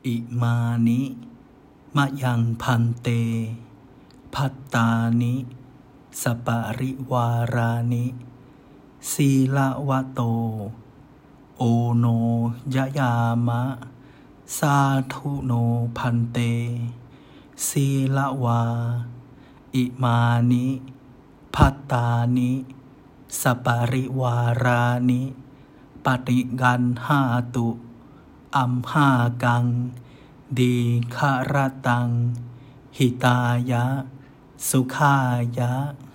อิมานิมะยังพันเตภัตตานิสปะริวารานิสีลวะโตโอโนยะยามะสาธุโนพันเตสีลวาอิมานิภัตตานิสปะริวารานิปฏิกันหาตุอัมหากังดีฆรตังหิตายะสุขายะ